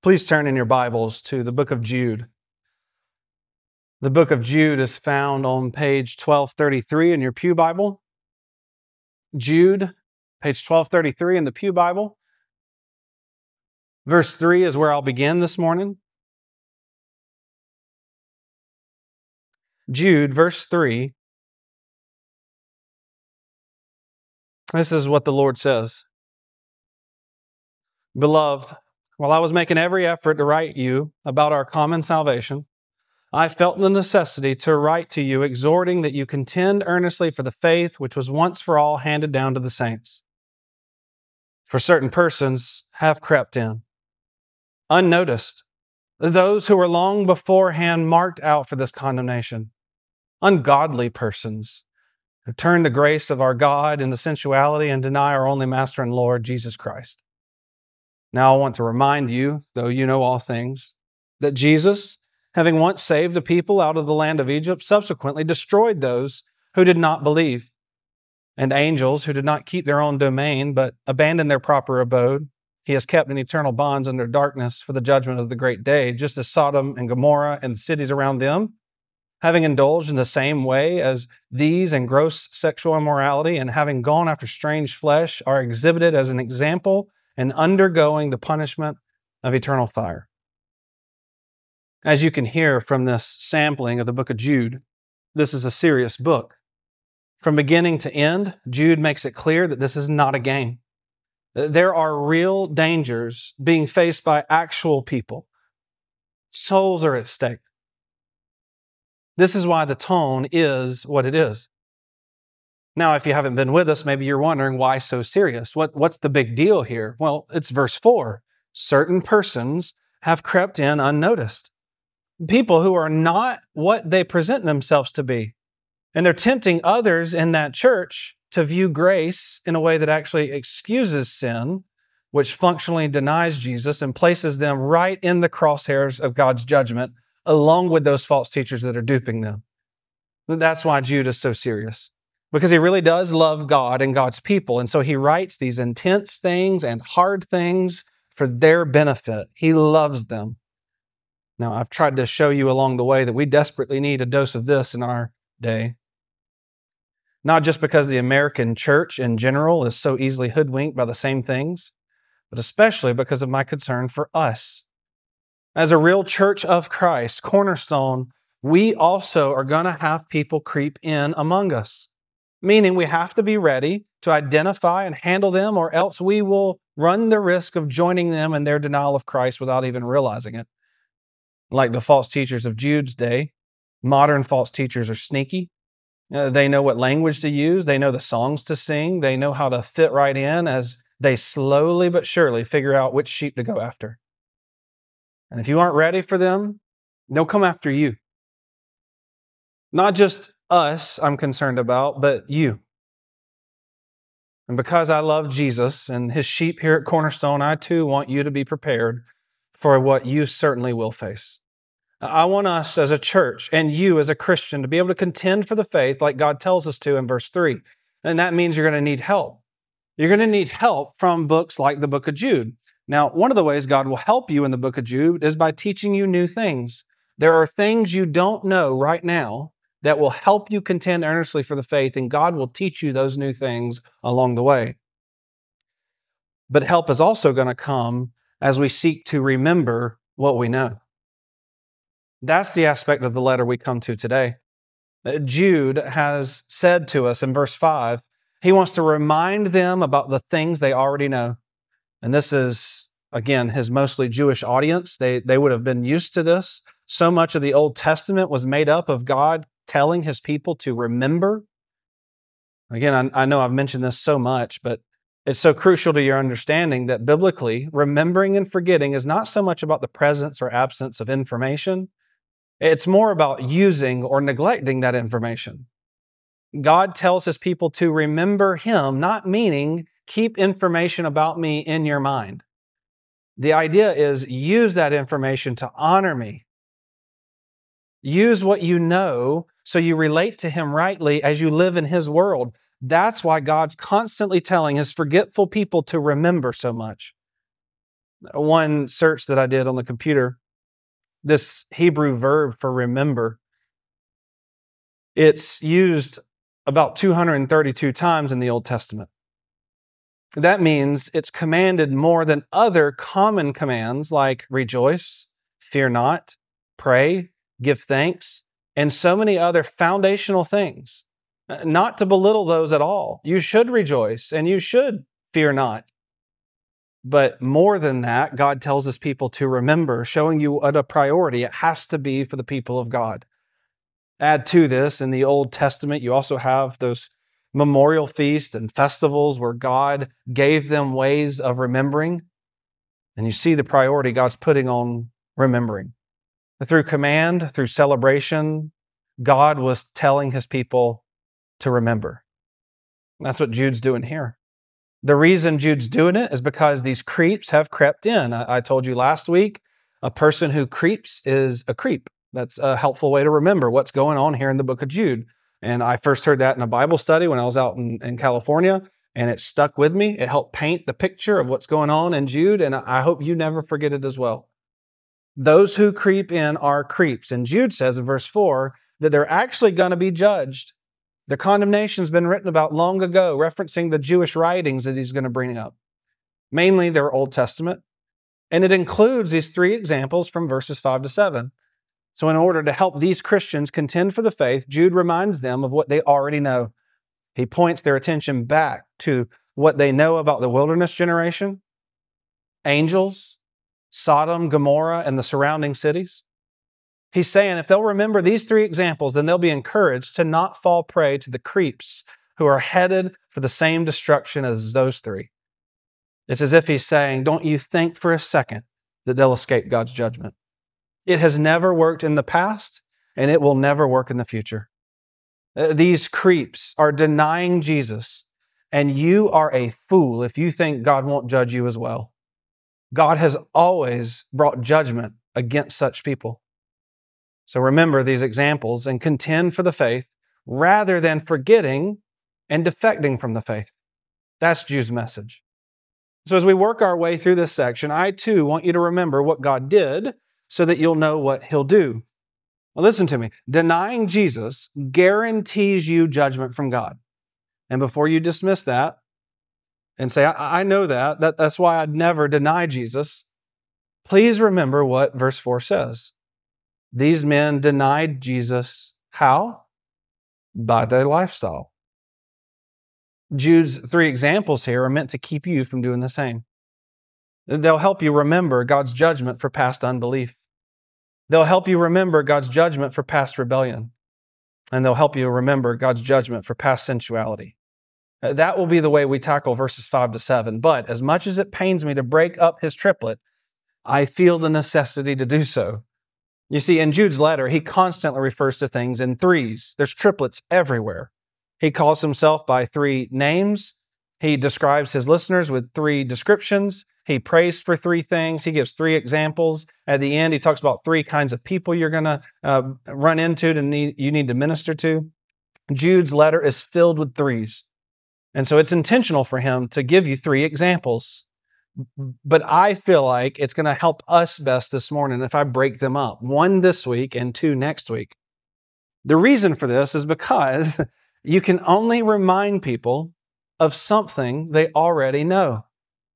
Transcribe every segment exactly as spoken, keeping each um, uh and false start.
Please turn in your Bibles to the book of Jude. The book of Jude is found on page twelve thirty-three in your Pew Bible. Jude, page twelve thirty-three in the Pew Bible. Verse three is where I'll begin this morning. Jude, verse three. This is what the Lord says. Beloved, while I was making every effort to write you about our common salvation, I felt the necessity to write to you, exhorting that you contend earnestly for the faith which was once for all handed down to the saints. For certain persons have crept in, unnoticed, those who were long beforehand marked out for this condemnation, ungodly persons who turn the grace of our God into sensuality and deny our only Master and Lord, Jesus Christ. Now I want to remind you, though you know all things, that Jesus, having once saved a people out of the land of Egypt, subsequently destroyed those who did not believe, and angels who did not keep their own domain, but abandoned their proper abode. He has kept in eternal bonds under darkness for the judgment of the great day, just as Sodom and Gomorrah and the cities around them, having indulged in the same way as these in gross sexual immorality and having gone after strange flesh, are exhibited as an example and undergoing the punishment of eternal fire. As you can hear from this sampling of the book of Jude, this is a serious book. From beginning to end, Jude makes it clear that this is not a game. There are real dangers being faced by actual people. Souls are at stake. This is why the tone is what it is. Now, if you haven't been with us, maybe you're wondering, why so serious? What, what's the big deal here? Well, it's verse four. Certain persons have crept in unnoticed. People who are not what they present themselves to be. And they're tempting others in that church to view grace in a way that actually excuses sin, which functionally denies Jesus and places them right in the crosshairs of God's judgment, along with those false teachers that are duping them. That's why Jude is so serious. Because he really does love God and God's people. And so he writes these intense things and hard things for their benefit. He loves them. Now, I've tried to show you along the way that we desperately need a dose of this in our day. Not just because the American church in general is so easily hoodwinked by the same things, but especially because of my concern for us. As a real church of Christ, Cornerstone, we also are going to have people creep in among us. Meaning we have to be ready to identify and handle them, or else we will run the risk of joining them in their denial of Christ without even realizing it. Like the false teachers of Jude's day, modern false teachers are sneaky. Uh, they know what language to use. They know the songs to sing. They know how to fit right in as they slowly but surely figure out which sheep to go after. And if you aren't ready for them, they'll come after you. Not just us I'm concerned about, but you. And because I love Jesus and His sheep here at Cornerstone, I too want you to be prepared for what you certainly will face. I want us as a church and you as a Christian to be able to contend for the faith like God tells us to in verse three. And that means you're going to need help. You're going to need help from books like the book of Jude. Now, one of the ways God will help you in the book of Jude is by teaching you new things. There are things you don't know right now that will help you contend earnestly for the faith, and God will teach you those new things along the way. But help is also going to come as we seek to remember what we know. That's the aspect of the letter we come to today. Jude has said to us in verse five, he wants to remind them about the things they already know. And this is, again, his mostly Jewish audience. They, they would have been used to this. So much of the Old Testament was made up of God telling His people to remember. Again, I, I know I've mentioned this so much, but it's so crucial to your understanding that biblically, remembering and forgetting is not so much about the presence or absence of information. It's more about using or neglecting that information. God tells His people to remember Him, not meaning keep information about me in your mind. The idea is use that information to honor me. Use what you know so you relate to Him rightly as you live in His world. That's why God's constantly telling His forgetful people to remember so much. One search that I did on the computer, this Hebrew verb for remember, it's used about two hundred thirty-two times in the Old Testament. That means it's commanded more than other common commands like rejoice, fear not, pray, give thanks, and so many other foundational things. Not to belittle those at all. You should rejoice and you should fear not. But more than that, God tells His people to remember, showing you what a priority it has to be for the people of God. Add to this, in the Old Testament, you also have those memorial feasts and festivals where God gave them ways of remembering. And you see the priority God's putting on remembering. Through command, through celebration, God was telling His people to remember. And that's what Jude's doing here. The reason Jude's doing it is because these creeps have crept in. I, I told you last week, a person who creeps is a creep. That's a helpful way to remember what's going on here in the book of Jude. And I first heard that in a Bible study when I was out in, in California, and it stuck with me. It helped paint the picture of what's going on in Jude, and I hope you never forget it as well. Those who creep in are creeps. And Jude says in verse four that they're actually going to be judged. The condemnation's been written about long ago, referencing the Jewish writings that he's going to bring up. Mainly they're Old Testament. And it includes these three examples from verses five to seven. So in order to help these Christians contend for the faith, Jude reminds them of what they already know. He points their attention back to what they know about the wilderness generation, angels, Sodom, Gomorrah, and the surrounding cities. He's saying if they'll remember these three examples, then they'll be encouraged to not fall prey to the creeps who are headed for the same destruction as those three. It's as if he's saying, don't you think for a second that they'll escape God's judgment. It has never worked in the past, and it will never work in the future. These creeps are denying Jesus, and you are a fool if you think God won't judge you as well. God has always brought judgment against such people. So remember these examples and contend for the faith rather than forgetting and defecting from the faith. That's Jude's message. So as we work our way through this section, I too want you to remember what God did so that you'll know what He'll do. Well, listen to me. Denying Jesus guarantees you judgment from God. And before you dismiss that and say, I, I know that, that, that's why I'd never deny Jesus, please remember what verse four says. These men denied Jesus. How? By their lifestyle. Jude's three examples here are meant to keep you from doing the same. They'll help you remember God's judgment for past unbelief. They'll help you remember God's judgment for past rebellion. And they'll help you remember God's judgment for past sensuality. That will be the way we tackle verses five to seven. But as much as it pains me to break up his triplet, I feel the necessity to do so. You see, in Jude's letter, he constantly refers to things in threes. There's triplets everywhere. He calls himself by three names. He describes his listeners with three descriptions. He prays for three things. He gives three examples. At the end, he talks about three kinds of people you're going to uh, run into, to need, you need to minister to. Jude's letter is filled with threes. And so it's intentional for him to give you three examples. But I feel like it's going to help us best this morning if I break them up, one this week and two next week. The reason for this is because you can only remind people of something they already know.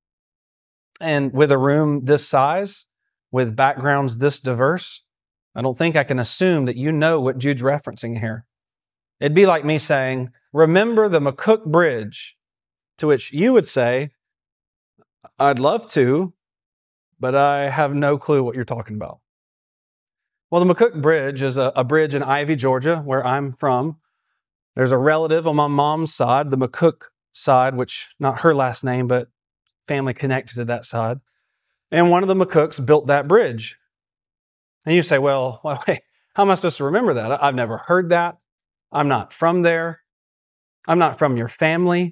And with a room this size, with backgrounds this diverse, I don't think I can assume that you know what Jude's referencing here. It'd be like me saying, remember the McCook Bridge, to which you would say, I'd love to, but I have no clue what you're talking about. Well, the McCook Bridge is a, a bridge in Ivy, Georgia, where I'm from. There's a relative on my mom's side, the McCook side, which not her last name, but family connected to that side. And one of the McCooks built that bridge. And you say, well, well wait, how am I supposed to remember that? I've never heard that. I'm not from there. I'm not from your family.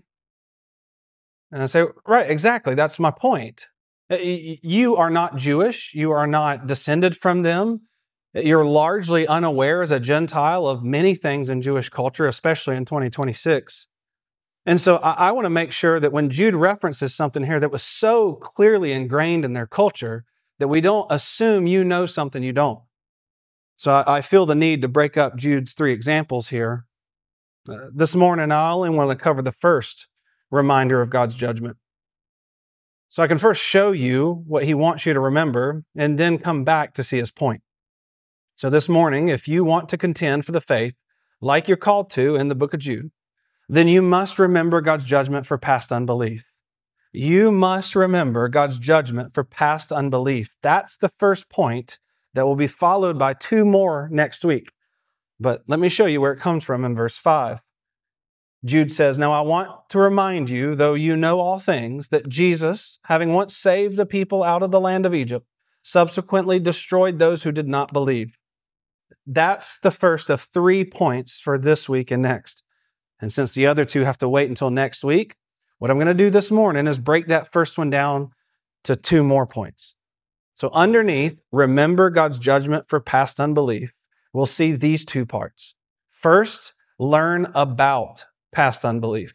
And I say, right, exactly. That's my point. You are not Jewish. You are not descended from them. You're largely unaware as a Gentile of many things in Jewish culture, especially in twenty twenty-six. And so I, I want to make sure that when Jude references something here that was so clearly ingrained in their culture, that we don't assume you know something you don't. So I, I feel the need to break up Jude's three examples here. Uh, this morning, I only want to cover the first reminder of God's judgment. So I can first show you what he wants you to remember and then come back to see his point. So this morning, if you want to contend for the faith like you're called to in the book of Jude, then you must remember God's judgment for past unbelief. You must remember God's judgment for past unbelief. That's the first point that will be followed by two more next week. But let me show you where it comes from in verse five. Jude says, "Now I want to remind you, though you know all things, that Jesus, having once saved the people out of the land of Egypt, subsequently destroyed those who did not believe." That's the first of three points for this week and next. And since the other two have to wait until next week, what I'm going to do this morning is break that first one down to two more points. So underneath, remember God's judgment for past unbelief, we'll see these two parts. First, learn about past unbelief.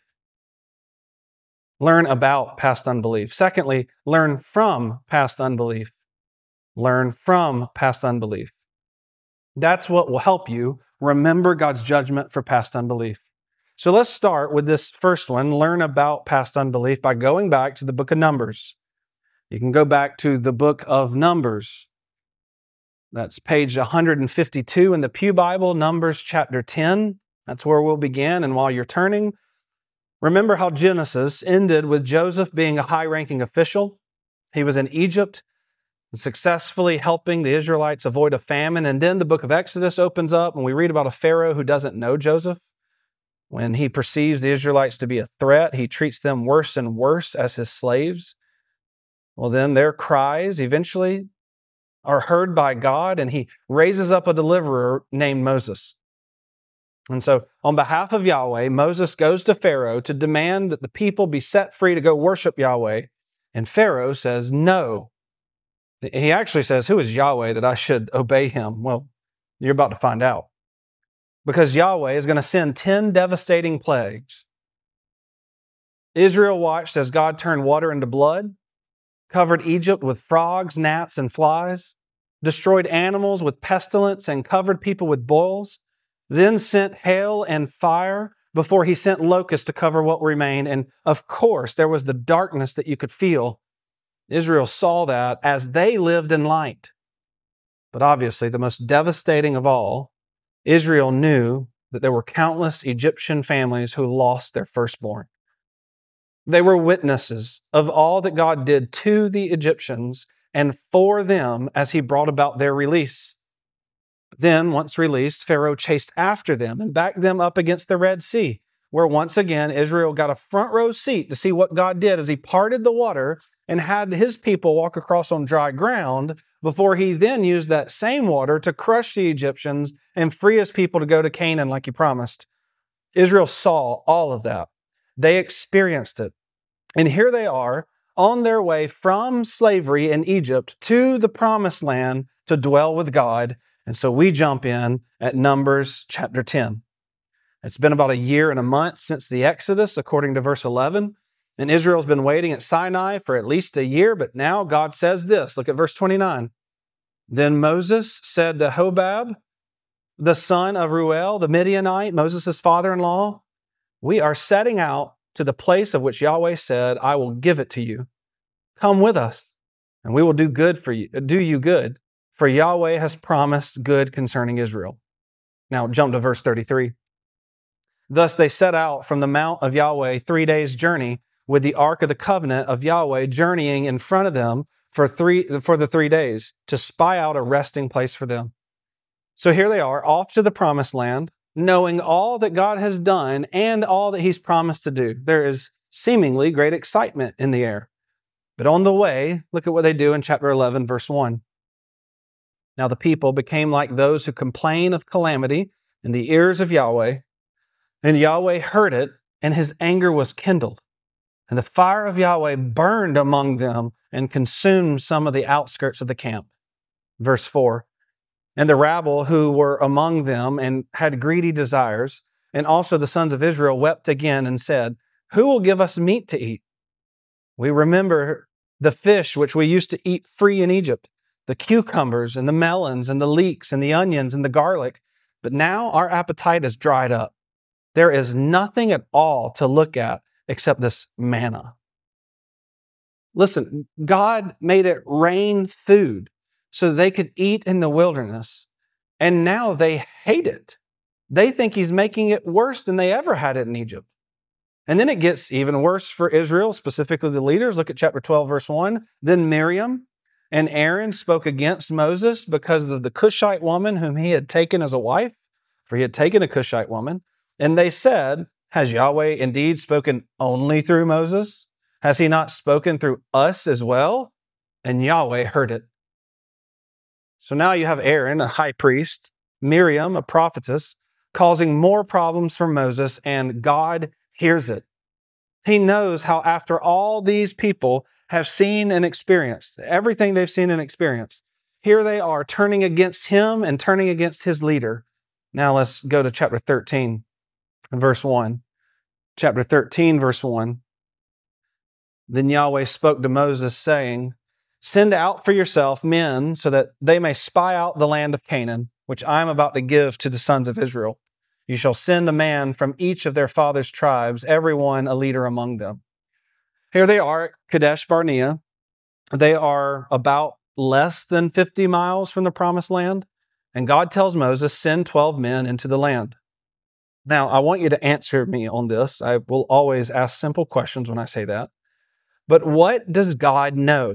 Learn about past unbelief. Secondly, learn from past unbelief. Learn from past unbelief. That's what will help you remember God's judgment for past unbelief. So let's start with this first one, learn about past unbelief, by going back to the book of Numbers. You can go back to the book of Numbers. That's page one fifty-two in the Pew Bible, Numbers chapter ten. That's where we'll begin. And while you're turning, remember how Genesis ended with Joseph being a high-ranking official. He was in Egypt, successfully helping the Israelites avoid a famine. And then the book of Exodus opens up and we read about a Pharaoh who doesn't know Joseph. When he perceives the Israelites to be a threat, he treats them worse and worse as his slaves. Well, then their cries eventually are heard by God, and he raises up a deliverer named Moses. And so on behalf of Yahweh, Moses goes to Pharaoh to demand that the people be set free to go worship Yahweh. And Pharaoh says, no. He actually says, who is Yahweh that I should obey him? Well, you're about to find out. Because Yahweh is going to send ten devastating plagues. Israel watched as God turned water into blood, covered Egypt with frogs, gnats, and flies, destroyed animals with pestilence, and covered people with boils, then sent hail and fire before he sent locusts to cover what remained. And of course, there was the darkness that you could feel. Israel saw that as they lived in light. But obviously, the most devastating of all, Israel knew that there were countless Egyptian families who lost their firstborn. They were witnesses of all that God did to the Egyptians and for them as he brought about their release. Then, once released, Pharaoh chased after them and backed them up against the Red Sea, where once again Israel got a front row seat to see what God did as he parted the water and had his people walk across on dry ground before he then used that same water to crush the Egyptians and free his people to go to Canaan like he promised. Israel saw all of that. They experienced it. And here they are on their way from slavery in Egypt to the promised land to dwell with God. And so we jump in at Numbers chapter ten. It's been about a year and a month since the Exodus, according to verse eleven. And Israel's been waiting at Sinai for at least a year, but now God says this. Look at verse twenty-nine. Then Moses said to Hobab, the son of Ruel, the Midianite, Moses' father-in-law, we are setting out to the place of which Yahweh said, I will give it to you. Come with us, and we will do good for you, do you good, for Yahweh has promised good concerning Israel. Now jump to verse thirty-three. Thus they set out from the mount of Yahweh three days' journey, with the ark of the covenant of Yahweh journeying in front of them for three for the three days, to spy out a resting place for them. So here they are, off to the promised land, knowing all that God has done and all that he's promised to do. There is seemingly great excitement in the air. But on the way, look at what they do in chapter eleven, verse one. Now the people became like those who complain of calamity in the ears of Yahweh, and Yahweh heard it, and his anger was kindled. And the fire of Yahweh burned among them and consumed some of the outskirts of the camp. Verse four. And the rabble who were among them and had greedy desires, and also the sons of Israel wept again and said, who will give us meat to eat? We remember the fish which we used to eat free in Egypt, the cucumbers and the melons and the leeks and the onions and the garlic. But now our appetite is dried up. There is nothing at all to look at except this manna. Listen, God made it rain food so they could eat in the wilderness, and now they hate it. They think He's making it worse than they ever had it in Egypt. And then it gets even worse for Israel, specifically the leaders. Look at chapter twelve, verse one. Then Miriam and Aaron spoke against Moses because of the Cushite woman whom he had taken as a wife, for he had taken a Cushite woman. And they said, has Yahweh indeed spoken only through Moses? Has He not spoken through us as well? And Yahweh heard it. So now you have Aaron, a high priest, Miriam, a prophetess, causing more problems for Moses, and God hears it. He knows how after all these people have seen and experienced, everything they've seen and experienced, here they are turning against Him and turning against His leader. Now let's go to chapter thirteen, verse one. Chapter thirteen, verse one. Then Yahweh spoke to Moses, saying, send out for yourself men so that they may spy out the land of Canaan, which I am about to give to the sons of Israel. You shall send a man from each of their father's tribes, every one a leader among them. Here they are at Kadesh Barnea. They are about less than fifty miles from the promised land. And God tells Moses, send twelve men into the land. Now, I want you to answer me on this. I will always ask simple questions when I say that. But what does God know?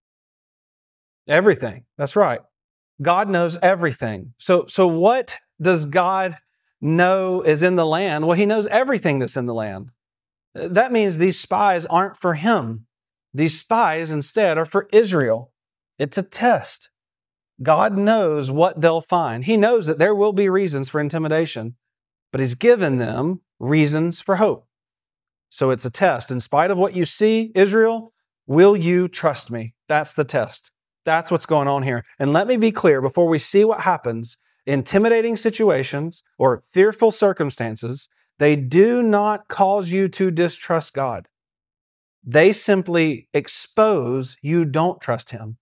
Everything. That's right. God knows everything. So, so what does God know is in the land? Well, He knows everything that's in the land. That means these spies aren't for Him. These spies instead are for Israel. It's a test. God knows what they'll find. He knows that there will be reasons for intimidation, but He's given them reasons for hope. So it's a test. In spite of what you see, Israel, will you trust me? That's the test. That's what's going on here. And let me be clear before we see what happens. Intimidating situations or fearful circumstances, they do not cause you to distrust God. They simply expose you don't trust Him.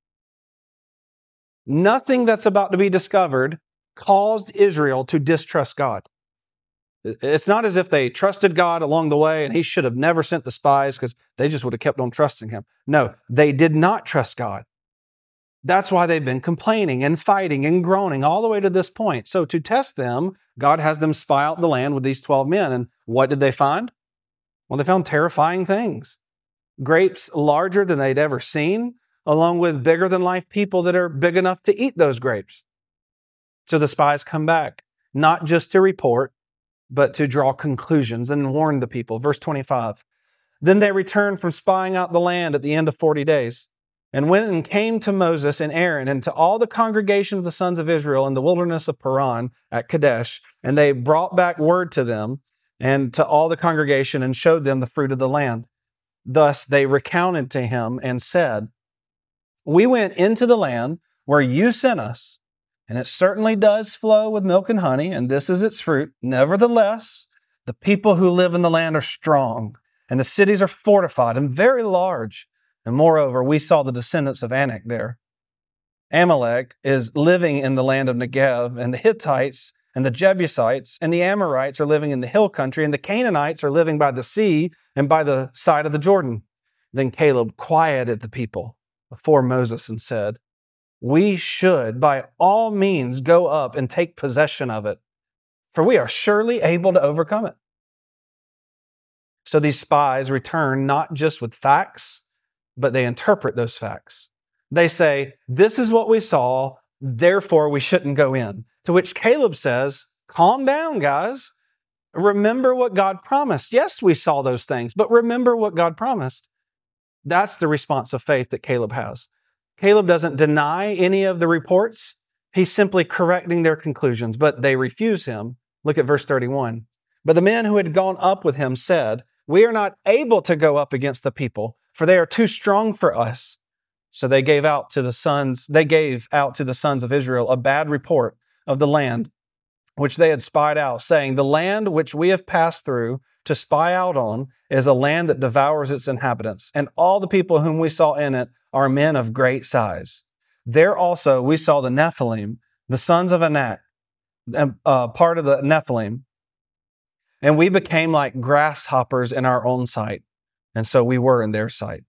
Nothing that's about to be discovered caused Israel to distrust God. It's not as if they trusted God along the way and He should have never sent the spies because they just would have kept on trusting Him. No, they did not trust God. That's why they've been complaining and fighting and groaning all the way to this point. So to test them, God has them spy out the land with these twelve men. And what did they find? Well, they found terrifying things. Grapes larger than they'd ever seen, along with bigger than life people that are big enough to eat those grapes. So the spies come back, not just to report, but to draw conclusions and warn the people. Verse twenty-five, then they returned from spying out the land at the end of forty days. And went and came to Moses and Aaron and to all the congregation of the sons of Israel in the wilderness of Paran at Kadesh. And they brought back word to them and to all the congregation and showed them the fruit of the land. Thus they recounted to him and said, we went into the land where you sent us, and it certainly does flow with milk and honey, and this is its fruit. Nevertheless, the people who live in the land are strong, and the cities are fortified and very large. And moreover, we saw the descendants of Anak there. Amalek is living in the land of Negev, and the Hittites and the Jebusites and the Amorites are living in the hill country, and the Canaanites are living by the sea and by the side of the Jordan. Then Caleb quieted the people before Moses and said, we should by all means go up and take possession of it, for we are surely able to overcome it. So these spies return not just with facts, but they interpret those facts. They say, this is what we saw, therefore we shouldn't go in. To which Caleb says, calm down, guys. Remember what God promised. Yes, we saw those things, but remember what God promised. That's the response of faith that Caleb has. Caleb doesn't deny any of the reports. He's simply correcting their conclusions, but they refuse him. Look at verse thirty-one. But the men who had gone up with him said, we are not able to go up against the people, for they are too strong for us. So they gave out to the sons, they gave out to the sons of Israel a bad report of the land which they had spied out, saying, the land which we have passed through to spy out on is a land that devours its inhabitants, and all the people whom we saw in it are men of great size. There also we saw the Nephilim, the sons of Anak, uh, part of the Nephilim, and we became like grasshoppers in our own sight, and so we were in their sight.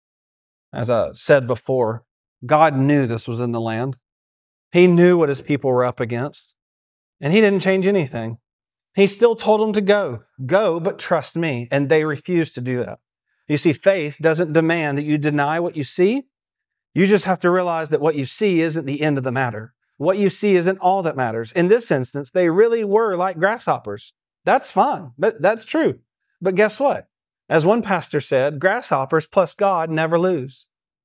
As I said before, God knew this was in the land. He knew what his people were up against, and he didn't change anything. He still told them to go. Go, but trust me. And they refused to do that. You see, faith doesn't demand that you deny what you see. You just have to realize that what you see isn't the end of the matter. What you see isn't all that matters. In this instance, they really were like grasshoppers. That's fine, but that's true. But guess what? As one pastor said, grasshoppers plus God never lose.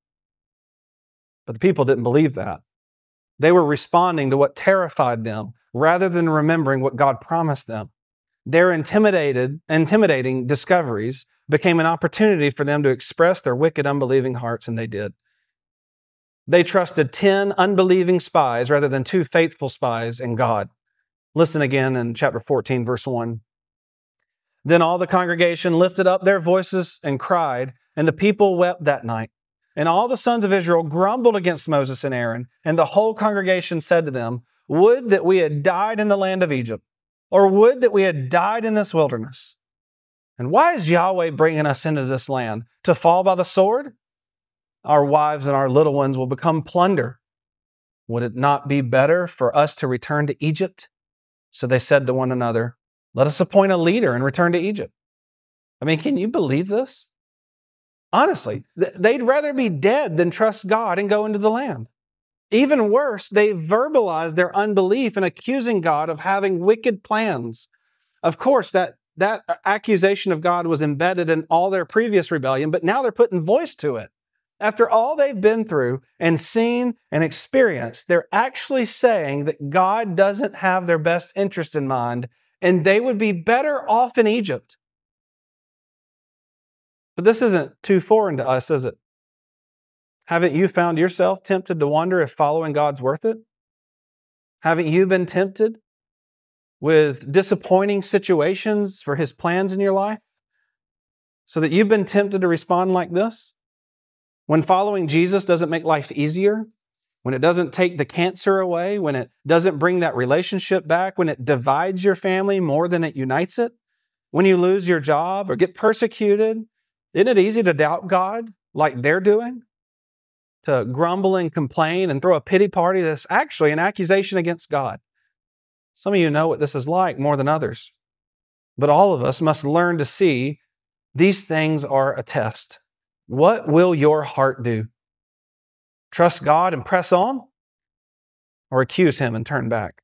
But the people didn't believe that. They were responding to what terrified them rather than remembering what God promised them. Their intimidated, intimidating discoveries became an opportunity for them to express their wicked, unbelieving hearts, and they did. They trusted ten unbelieving spies rather than two faithful spies in God. Listen again in chapter fourteen, verse one. Then all the congregation lifted up their voices and cried, and the people wept that night. And all the sons of Israel grumbled against Moses and Aaron, and the whole congregation said to them, would that we had died in the land of Egypt, or would that we had died in this wilderness. And why is Yahweh bringing us into this land? To fall by the sword? Our wives and our little ones will become plunder. Would it not be better for us to return to Egypt? So they said to one another, let us appoint a leader and return to Egypt. I mean, can you believe this? Honestly, they'd rather be dead than trust God and go into the land. Even worse, they verbalized their unbelief and accusing God of having wicked plans. Of course, that, that accusation of God was embedded in all their previous rebellion, but now they're putting voice to it. After all they've been through and seen and experienced, they're actually saying that God doesn't have their best interest in mind, and they would be better off in Egypt. But this isn't too foreign to us, is it? Haven't you found yourself tempted to wonder if following God's worth it? Haven't you been tempted with disappointing situations for His plans in your life? So that you've been tempted to respond like this? When following Jesus doesn't make life easier, when it doesn't take the cancer away, when it doesn't bring that relationship back, when it divides your family more than it unites it, when you lose your job or get persecuted, isn't it easy to doubt God like they're doing? To grumble and complain and throw a pity party that's actually an accusation against God. Some of you know what this is like more than others. But all of us must learn to see these things are a test. What will your heart do? Trust God and press on? Or accuse Him and turn back?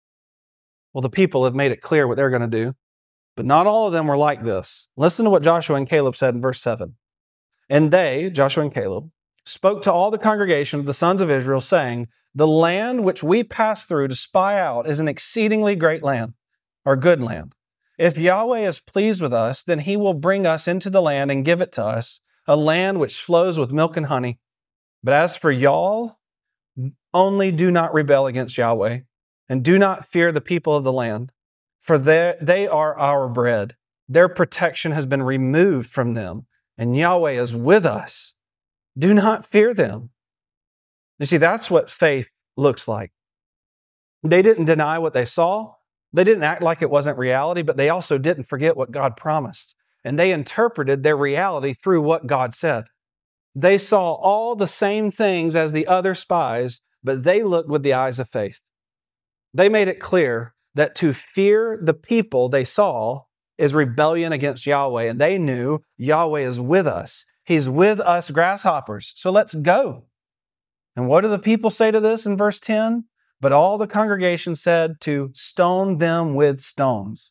Well, the people have made it clear what they're going to do, but not all of them were like this. Listen to what Joshua and Caleb said in verse seven. And they, Joshua and Caleb, spoke to all the congregation of the sons of Israel, saying, the land which we passed through to spy out is an exceedingly great land, or good land. If Yahweh is pleased with us, then He will bring us into the land and give it to us, a land which flows with milk and honey. But as for y'all, only do not rebel against Yahweh, and do not fear the people of the land, for they are our bread. Their protection has been removed from them, and Yahweh is with us. Do not fear them. You see, that's what faith looks like. They didn't deny what they saw. They didn't act like it wasn't reality, but they also didn't forget what God promised. And they interpreted their reality through what God said. They saw all the same things as the other spies, but they looked with the eyes of faith. They made it clear that to fear the people they saw is rebellion against Yahweh. And they knew Yahweh is with us. He's with us grasshoppers. So let's go. And what do the people say to this in verse ten? But all the congregation said to stone them with stones.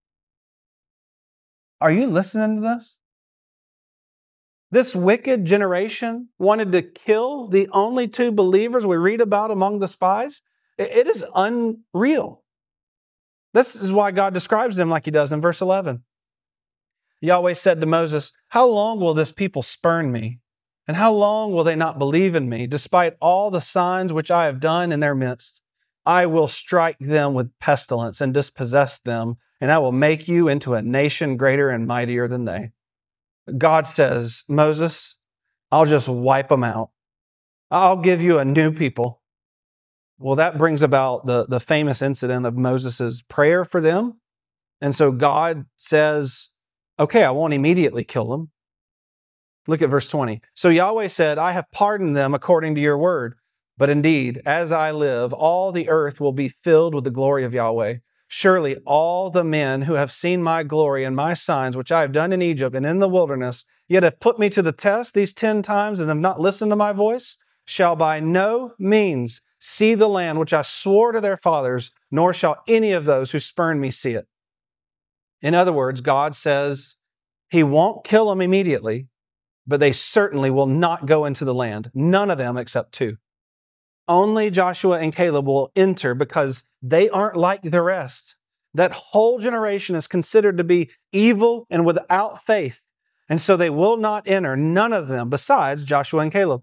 Are you listening to this? This wicked generation wanted to kill the only two believers we read about among the spies. It is unreal. This is why God describes them like He does in verse eleven. Yahweh said to Moses, how long will this people spurn me? And how long will they not believe in me, despite all the signs which I have done in their midst? I will strike them with pestilence and dispossess them, and I will make you into a nation greater and mightier than they. God says, Moses, I'll just wipe them out. I'll give you a new people. Well, that brings about the, the famous incident of Moses' prayer for them. And so God says, okay, I won't immediately kill them. Look at verse twenty. So Yahweh said, I have pardoned them according to your word. But indeed, as I live, all the earth will be filled with the glory of Yahweh. Surely all the men who have seen my glory and my signs, which I have done in Egypt and in the wilderness, yet have put me to the test these ten times and have not listened to my voice, shall by no means see the land which I swore to their fathers, nor shall any of those who spurn me see it. In other words, God says He won't kill them immediately, but they certainly will not go into the land. None of them except two. Only Joshua and Caleb will enter because they aren't like the rest. That whole generation is considered to be evil and without faith. And so they will not enter, none of them, besides Joshua and Caleb.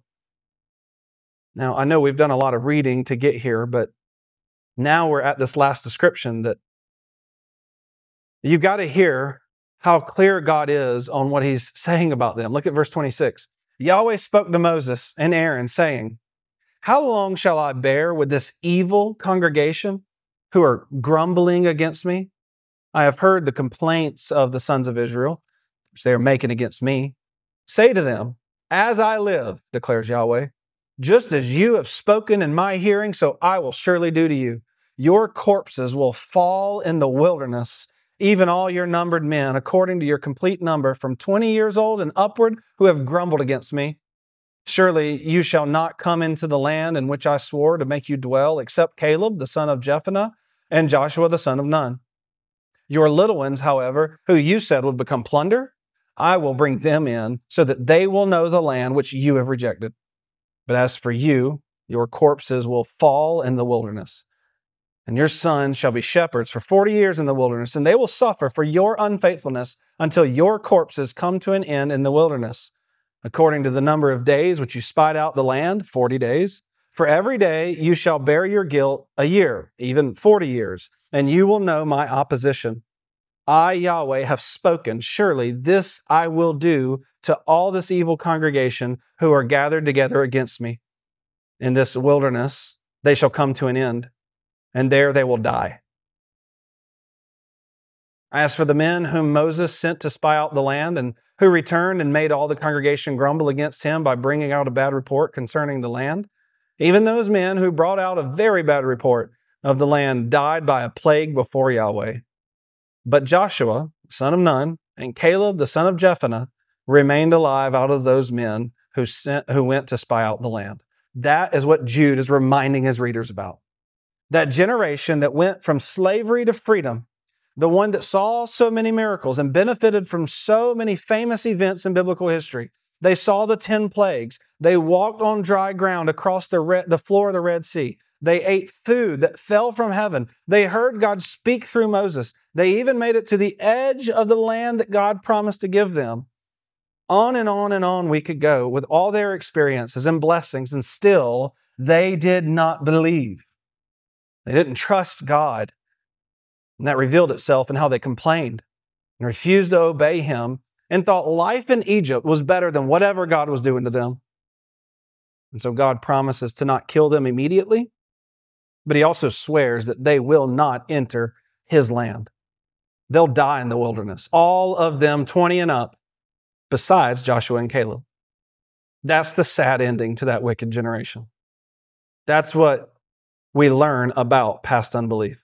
Now, I know we've done a lot of reading to get here, but now we're at this last description that you've got to hear how clear God is on what He's saying about them. Look at verse twenty-six. Yahweh spoke to Moses and Aaron, saying, how long shall I bear with this evil congregation who are grumbling against me? I have heard the complaints of the sons of Israel, which they are making against me. Say to them, as I live, declares Yahweh, just as you have spoken in my hearing, so I will surely do to you. Your corpses will fall in the wilderness, even all your numbered men, according to your complete number, from twenty years old and upward, who have grumbled against me. Surely you shall not come into the land in which I swore to make you dwell, except Caleb, the son of Jephunneh, and Joshua, the son of Nun. Your little ones, however, who you said would become plunder, I will bring them in, so that they will know the land which you have rejected. But as for you, your corpses will fall in the wilderness, and your sons shall be shepherds for forty years in the wilderness, and they will suffer for your unfaithfulness until your corpses come to an end in the wilderness. According to the number of days which you spied out the land, forty days. For every day you shall bear your guilt a year, even forty years, and you will know my opposition. I, Yahweh, have spoken. Surely this I will do to all this evil congregation who are gathered together against me. In this wilderness they shall come to an end, and there they will die. As for the men whom Moses sent to spy out the land, and who returned and made all the congregation grumble against him by bringing out a bad report concerning the land, even those men who brought out a very bad report of the land died by a plague before Yahweh. But Joshua, the son of Nun, and Caleb, the son of Jephunneh, remained alive out of those men who sent, who went to spy out the land. That is what Jude is reminding his readers about. That generation that went from slavery to freedom, the one that saw so many miracles and benefited from so many famous events in biblical history. They saw the ten plagues. They walked on dry ground across the, red, the floor of the Red Sea. They ate food that fell from heaven. They heard God speak through Moses. They even made it to the edge of the land that God promised to give them. On and on and on we could go with all their experiences and blessings, and still they did not believe. They didn't trust God. And that revealed itself in how they complained and refused to obey Him and thought life in Egypt was better than whatever God was doing to them. And so God promises to not kill them immediately, but He also swears that they will not enter His land. They'll die in the wilderness, all of them twenty and up, besides Joshua and Caleb. That's the sad ending to that wicked generation. That's what we learn about past unbelief.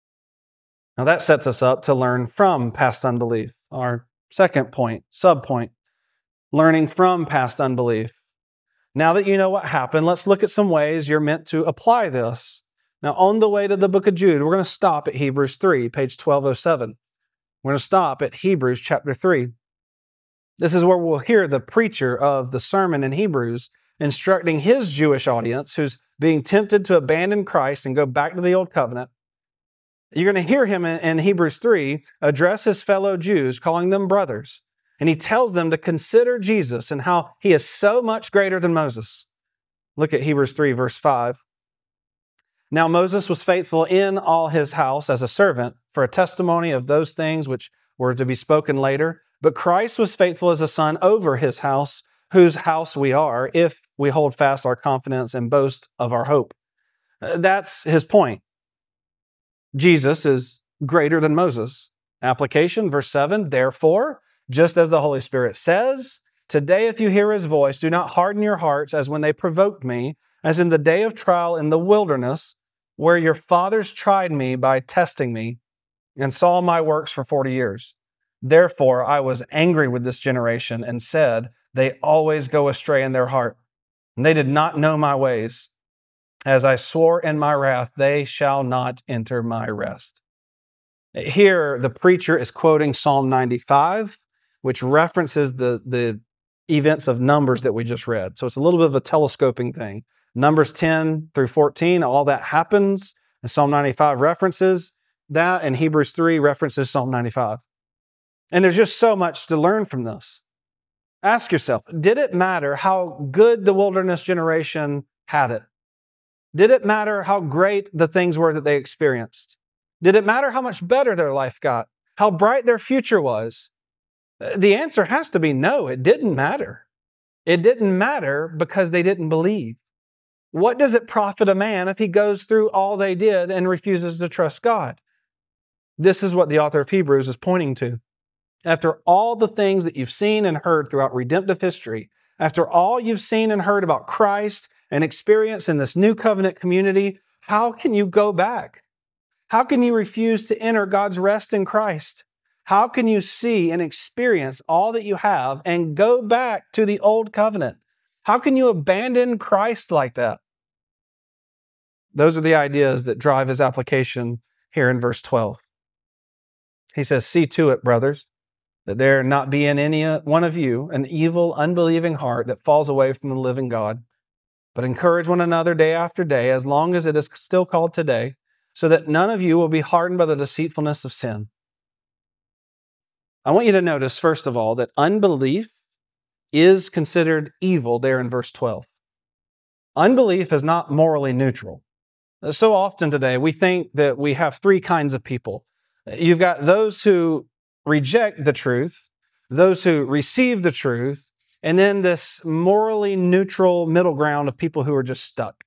Now that sets us up to learn from past unbelief. Our second point, sub-point, learning from past unbelief. Now that you know what happened, let's look at some ways you're meant to apply this. Now on the way to the book of Jude, we're going to stop at Hebrews three, page twelve oh seven. We're going to stop at Hebrews chapter three. This is where we'll hear the preacher of the sermon in Hebrews instructing his Jewish audience who's being tempted to abandon Christ and go back to the old covenant. You're going to hear him in Hebrews three address his fellow Jews, calling them brothers. And he tells them to consider Jesus and how He is so much greater than Moses. Look at Hebrews three, verse five. Now Moses was faithful in all his house as a servant for a testimony of those things which were to be spoken later. But Christ was faithful as a son over his house, whose house we are, if we hold fast our confidence and boast of our hope. That's his point. Jesus is greater than Moses. Application, verse seven, therefore, just as the Holy Spirit says, today if you hear his voice, do not harden your hearts as when they provoked me, as in the day of trial in the wilderness, where your fathers tried me by testing me and saw my works for forty years. Therefore, I was angry with this generation and said, they always go astray in their heart, and they did not know my ways. As I swore in my wrath, they shall not enter my rest. Here, the preacher is quoting Psalm ninety-five, which references the, the events of Numbers that we just read. So it's a little bit of a telescoping thing. Numbers ten through fourteen, all that happens, and Psalm ninety-five references that, and Hebrews three references Psalm ninety-five. And there's just so much to learn from this. Ask yourself, did it matter how good the wilderness generation had it? Did it matter how great the things were that they experienced? Did it matter how much better their life got? How bright their future was? The answer has to be no, it didn't matter. It didn't matter because they didn't believe. What does it profit a man if he goes through all they did and refuses to trust God? This is what the author of Hebrews is pointing to. After all the things that you've seen and heard throughout redemptive history, after all you've seen and heard about Christ and experienced in this new covenant community, how can you go back? How can you refuse to enter God's rest in Christ? How can you see and experience all that you have and go back to the old covenant? How can you abandon Christ like that? Those are the ideas that drive his application here in verse twelve. He says, see to it, brothers, that there not be in any one of you an evil, unbelieving heart that falls away from the living God, but encourage one another day after day, as long as it is still called today, so that none of you will be hardened by the deceitfulness of sin. I want you to notice, first of all, that unbelief is considered evil there in verse twelve. Unbelief is not morally neutral. So often today, we think that we have three kinds of people. You've got those who reject the truth, those who receive the truth, and then this morally neutral middle ground of people who are just stuck.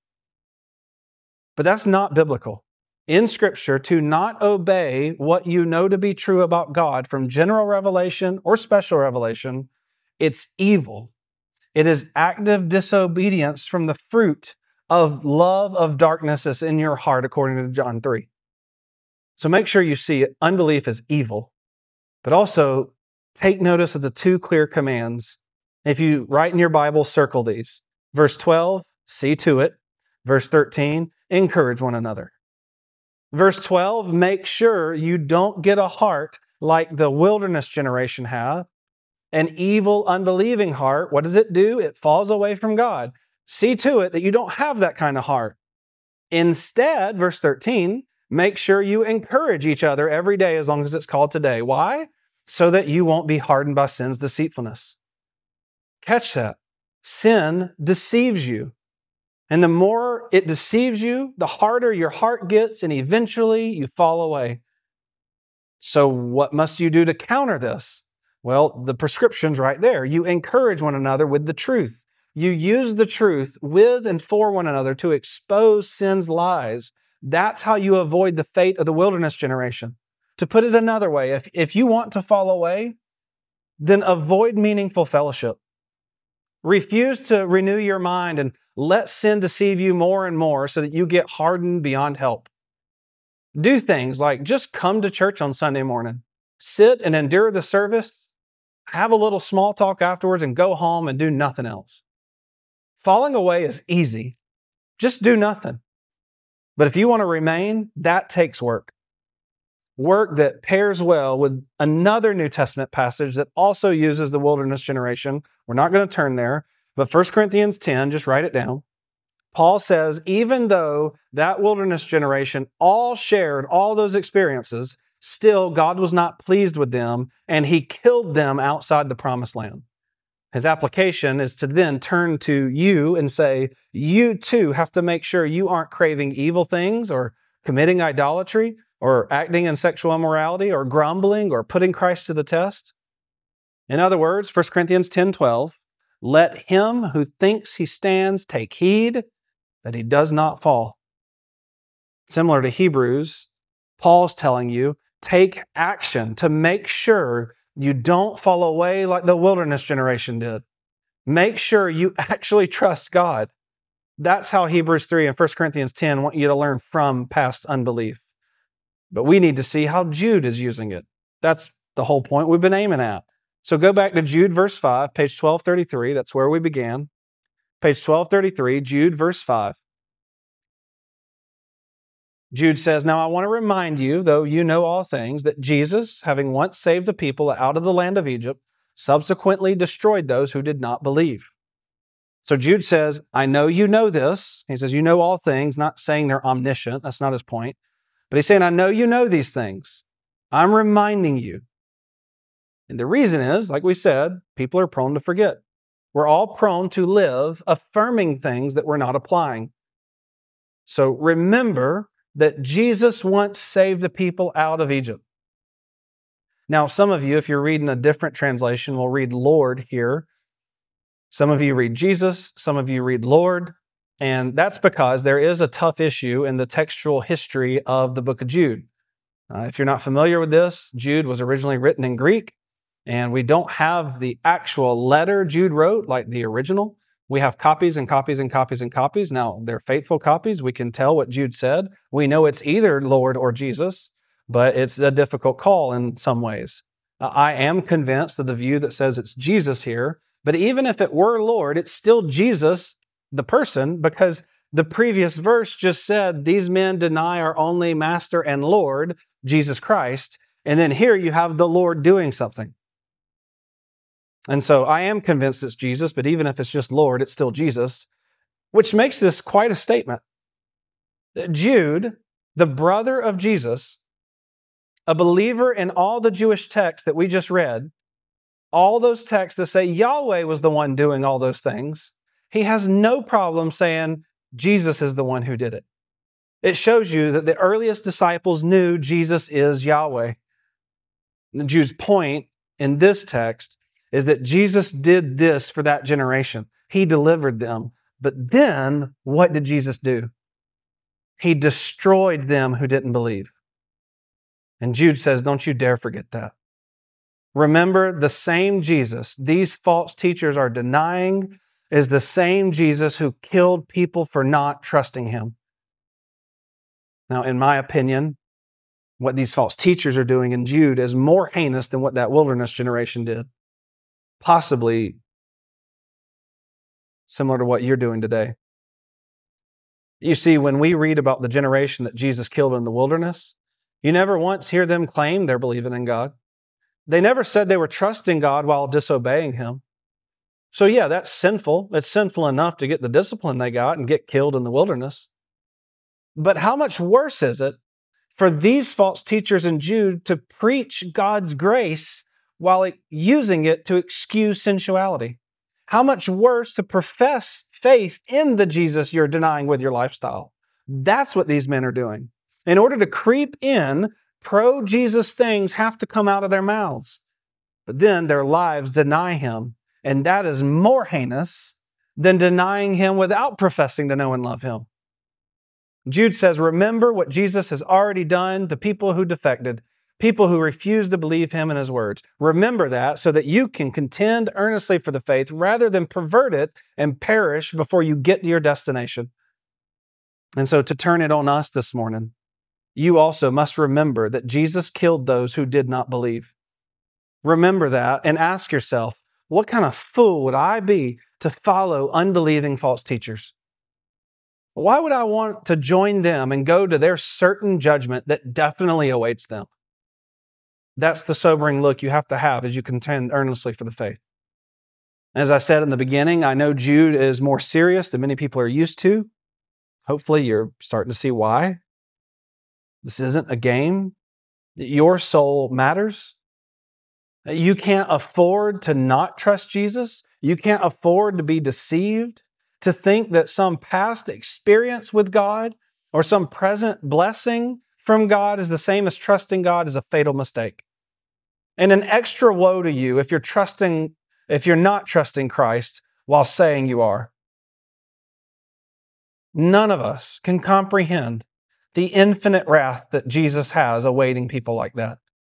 But that's not biblical. In Scripture, to not obey what you know to be true about God from general revelation or special revelation, it's evil. It is active disobedience from the fruit of love of darkness that's in your heart, according to John three. So make sure you see it. Unbelief is evil. But also, take notice of the two clear commands. If you write in your Bible, circle these. Verse twelve, see to it. Verse thirteen, encourage one another. Verse twelve, make sure you don't get a heart like the wilderness generation have. An evil, unbelieving heart, what does it do? It falls away from God. See to it that you don't have that kind of heart. Instead, verse thirteen, make sure you encourage each other every day as long as it's called today. Why? So that you won't be hardened by sin's deceitfulness. Catch that. Sin deceives you. And the more it deceives you, the harder your heart gets, and eventually you fall away. So what must you do to counter this? Well, the prescription's right there. You encourage one another with the truth. You use the truth with and for one another to expose sin's lies. That's how you avoid the fate of the wilderness generation. To put it another way, if, if you want to fall away, then avoid meaningful fellowship. Refuse to renew your mind and let sin deceive you more and more so that you get hardened beyond help. Do things like just come to church on Sunday morning, sit and endure the service, have a little small talk afterwards, and go home and do nothing else. Falling away is easy. Just do nothing. But if you want to remain, that takes work. Work that pairs well with another New Testament passage that also uses the wilderness generation. We're not going to turn there, but First Corinthians ten, just write it down. Paul says, even though that wilderness generation all shared all those experiences, still God was not pleased with them, and He killed them outside the promised land. His application is to then turn to you and say, you too have to make sure you aren't craving evil things or committing idolatry or acting in sexual immorality or grumbling or putting Christ to the test. In other words, First Corinthians ten twelve, let him who thinks he stands take heed that he does not fall. Similar to Hebrews, Paul's telling you, take action to make sure you don't fall away like the wilderness generation did. Make sure you actually trust God. That's how Hebrews three and First Corinthians ten want you to learn from past unbelief. But we need to see how Jude is using it. That's the whole point we've been aiming at. So go back to Jude verse five, page twelve thirty-three. That's where we began. Page twelve thirty-three, Jude verse five. Jude says, now I want to remind you, though you know all things, that Jesus, having once saved the people out of the land of Egypt, subsequently destroyed those who did not believe. So Jude says, I know you know this. He says, you know all things, not saying they're omniscient. That's not his point. But he's saying, I know you know these things. I'm reminding you. And the reason is, like we said, people are prone to forget. We're all prone to live affirming things that we're not applying. So remember that Jesus once saved the people out of Egypt. Now, some of you, if you're reading a different translation, will read Lord here. Some of you read Jesus, some of you read Lord, and that's because there is a tough issue in the textual history of the book of Jude. Uh, if you're not familiar with this, Jude was originally written in Greek, and we don't have the actual letter Jude wrote like the original. We have copies and copies and copies and copies. Now, they're faithful copies. We can tell what Jude said. We know it's either Lord or Jesus, but it's a difficult call in some ways. Uh, I am convinced of the view that says it's Jesus here, but even if it were Lord, it's still Jesus, the person, because the previous verse just said, these men deny our only Master and Lord, Jesus Christ, and then here you have the Lord doing something. And so I am convinced it's Jesus, but even if it's just Lord, it's still Jesus, which makes this quite a statement. Jude, the brother of Jesus, a believer in all the Jewish texts that we just read, all those texts that say Yahweh was the one doing all those things, he has no problem saying Jesus is the one who did it. It shows you that the earliest disciples knew Jesus is Yahweh. And Jude's point in this text is that Jesus did this for that generation. He delivered them. But then, what did Jesus do? He destroyed them who didn't believe. And Jude says, don't you dare forget that. Remember, the same Jesus these false teachers are denying is the same Jesus who killed people for not trusting him. Now, in my opinion, what these false teachers are doing in Jude is more heinous than what that wilderness generation did. Possibly similar to what you're doing today. You see, when we read about the generation that Jesus killed in the wilderness, you never once hear them claim they're believing in God. They never said they were trusting God while disobeying him. So yeah, that's sinful. It's sinful enough to get the discipline they got and get killed in the wilderness. But how much worse is it for these false teachers in Jude to preach God's grace while using it to excuse sensuality? How much worse to profess faith in the Jesus you're denying with your lifestyle? That's what these men are doing. In order to creep in, pro-Jesus things have to come out of their mouths. But then their lives deny him, and that is more heinous than denying him without professing to know and love him. Jude says, remember what Jesus has already done to people who defected, people who refused to believe him and his words. Remember that so that you can contend earnestly for the faith rather than pervert it and perish before you get to your destination. And so to turn it on us this morning, you also must remember that Jesus killed those who did not believe. Remember that and ask yourself, what kind of fool would I be to follow unbelieving false teachers? Why would I want to join them and go to their certain judgment that definitely awaits them? That's the sobering look you have to have as you contend earnestly for the faith. As I said in the beginning, I know Jude is more serious than many people are used to. Hopefully you're starting to see why. This isn't a game. Your soul matters. You can't afford to not trust Jesus. You can't afford to be deceived, to think that some past experience with God or some present blessing from God is the same as trusting God is a fatal mistake. And an extra woe to you if you're trusting, if you're not trusting Christ while saying you are. None of us can comprehend the infinite wrath that Jesus has awaiting people like that.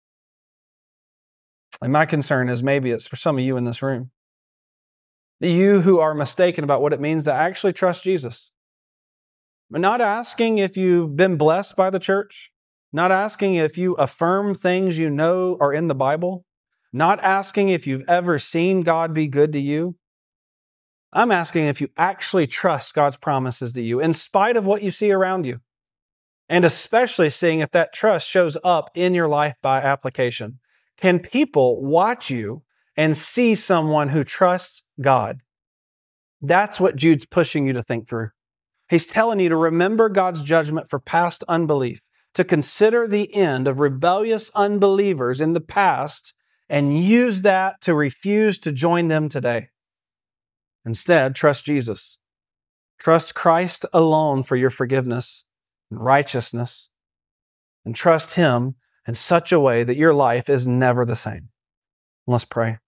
And my concern is maybe it's for some of you in this room. You who are mistaken about what it means to actually trust Jesus. I'm not asking if you've been blessed by the church. Not asking if you affirm things you know are in the Bible. Not asking if you've ever seen God be good to you. I'm asking if you actually trust God's promises to you in spite of what you see around you. And especially seeing if that trust shows up in your life by application. Can people watch you and see someone who trusts God? That's what Jude's pushing you to think through. He's telling you to remember God's judgment for past unbelief, to consider the end of rebellious unbelievers in the past and use that to refuse to join them today. Instead, trust Jesus. Trust Christ alone for your forgiveness and righteousness, and trust Him in such a way that your life is never the same. Let's pray.